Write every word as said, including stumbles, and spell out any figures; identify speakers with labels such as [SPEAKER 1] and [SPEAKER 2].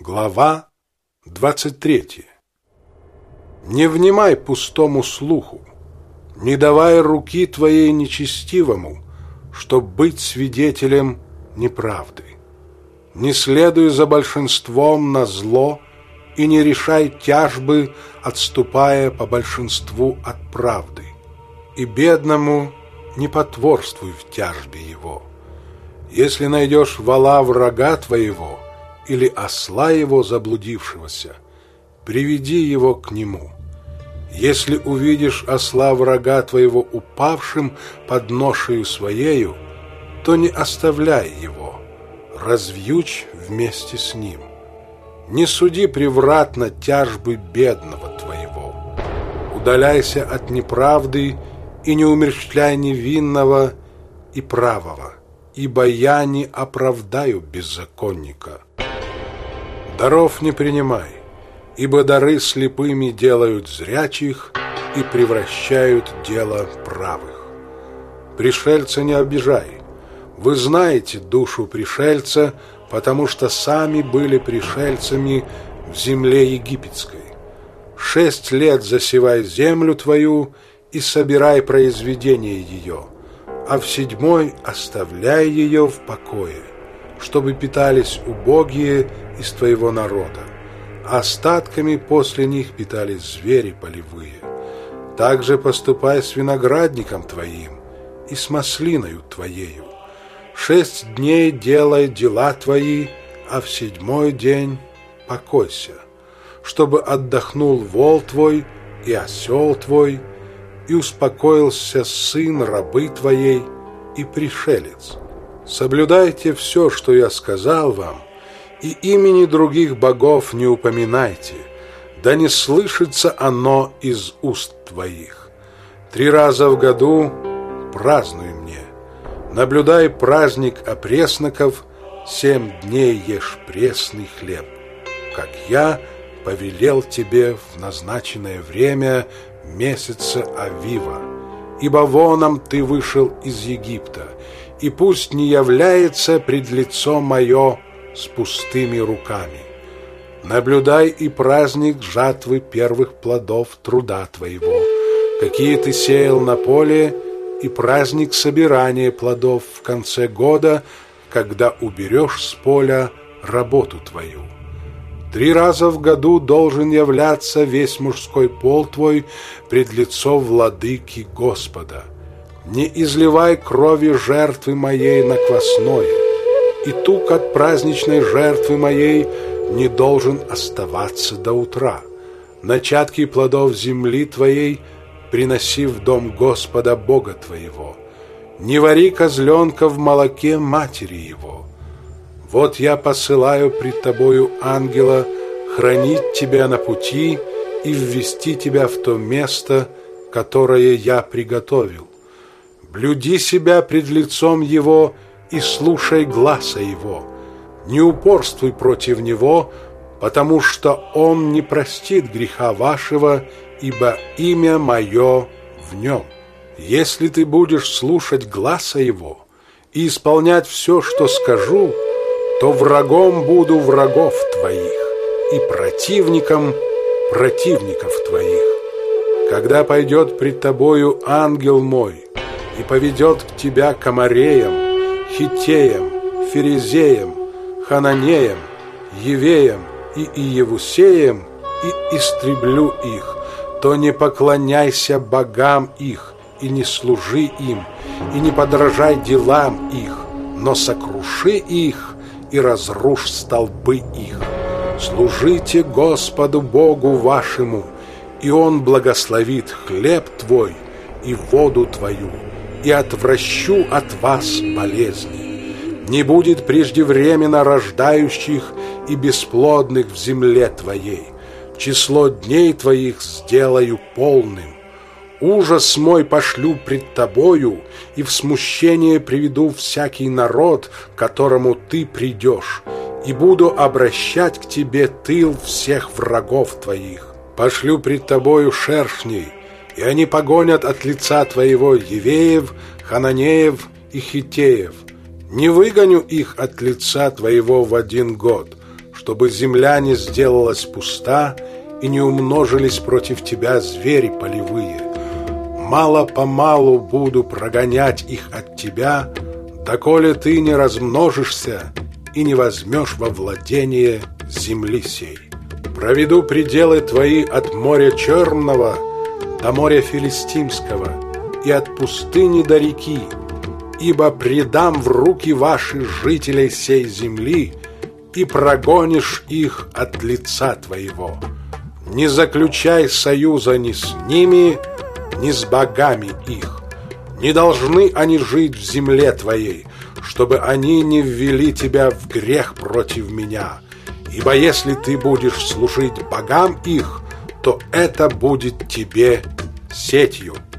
[SPEAKER 1] Глава двадцать третья. Не внимай пустому слуху, не давай руки твоей нечестивому, чтоб быть свидетелем неправды. Не следуй за большинством на зло и не решай тяжбы, отступая по большинству от правды. И бедному не потворствуй в тяжбе его. Если найдешь вола врага твоего или осла его заблудившегося, приведи его к нему. Если увидишь осла врага твоего упавшим под ношею своею, то не оставляй его, развьючь вместе с ним. Не суди превратно тяжбы бедного твоего. Удаляйся от неправды и не умерщвляй невинного и правого, ибо я не оправдаю беззаконника. Даров не принимай, ибо дары слепыми делают зрячих и превращают дело правых. Пришельца не обижай. Вы знаете душу пришельца, потому что сами были пришельцами в земле египетской. Шесть лет засевай землю твою и собирай произведение ее, а в седьмой оставляй ее в покое, чтобы питались убогие из твоего народа. Остатками после них питались звери полевые. Также поступай с виноградником твоим и с маслиною твоею. Шесть дней делай дела твои, а в седьмой день покойся, чтобы отдохнул вол твой и осел твой, и успокоился сын рабы твоей и пришелец. Соблюдайте все, что я сказал вам, и имени других богов не упоминайте, да не слышится оно из уст твоих. Три раза в году празднуй мне. Наблюдай праздник опресноков, семь дней ешь пресный хлеб, как я повелел тебе в назначенное время месяца Авива, ибо воном ты вышел из Египта, и пусть не является пред лицом мое с пустыми руками. Наблюдай и праздник жатвы первых плодов труда твоего, какие ты сеял на поле, и праздник собирания плодов в конце года, когда уберешь с поля работу твою. Три раза в году должен являться весь мужской пол твой пред лицом владыки Господа. Не изливай крови жертвы моей на квасное, и тук от праздничной жертвы моей не должен оставаться до утра. Начатки плодов земли твоей приноси в дом Господа Бога твоего. Не вари козленка в молоке матери его. Вот я посылаю пред тобою ангела хранить тебя на пути и ввести тебя в то место, которое я приготовил. Блюди себя пред лицом его и слушай гласа его. Не упорствуй против него, потому что он не простит греха вашего, ибо имя мое в нем. Если ты будешь слушать гласа его и исполнять все, что скажу, то врагом буду врагов твоих и противником противников твоих. Когда пойдет пред тобою ангел мой и поведет к тебя к Амореям, Хиттеям, Ферезеям, Хананеям, Евеям и Иевусеям, и истреблю их, то не поклоняйся богам их, и не служи им, и не подражай делам их, но сокруши их и разрушь столбы их. Служите Господу Богу вашему, и Он благословит хлеб твой и воду твою, и отвращу от вас болезни. Не будет преждевременно рождающих и бесплодных в земле твоей. Число дней твоих сделаю полным. Ужас мой пошлю пред тобою, и в смущение приведу всякий народ, к которому ты придешь, и буду обращать к тебе тыл всех врагов твоих. Пошлю пред тобою шершней, и они погонят от лица твоего Евеев, Хананеев и Хиттеев. Не выгоню их от лица твоего в один год, чтобы земля не сделалась пуста и не умножились против тебя звери полевые. Мало-помалу буду прогонять их от тебя, доколе ты не размножишься и не возьмешь во владение земли сей. Проведу пределы твои от моря Черного до моря Филистимского и от пустыни до реки, ибо предам в руки ваши жителей сей земли, и прогонишь их от лица твоего. Не заключай союза ни с ними, ни с богами их. Не должны они жить в земле твоей, чтобы они не ввели тебя в грех против меня. Ибо если ты будешь служить богам их, то это будет тебе сетью.